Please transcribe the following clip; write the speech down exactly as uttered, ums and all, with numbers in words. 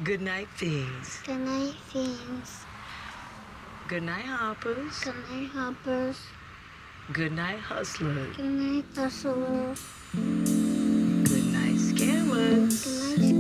Good night, fiends. Good night, fiends. Good night, hoppers. Good night, hoppers. Good night, hustlers. Good night, hustlers. Good night, scammers. Good night,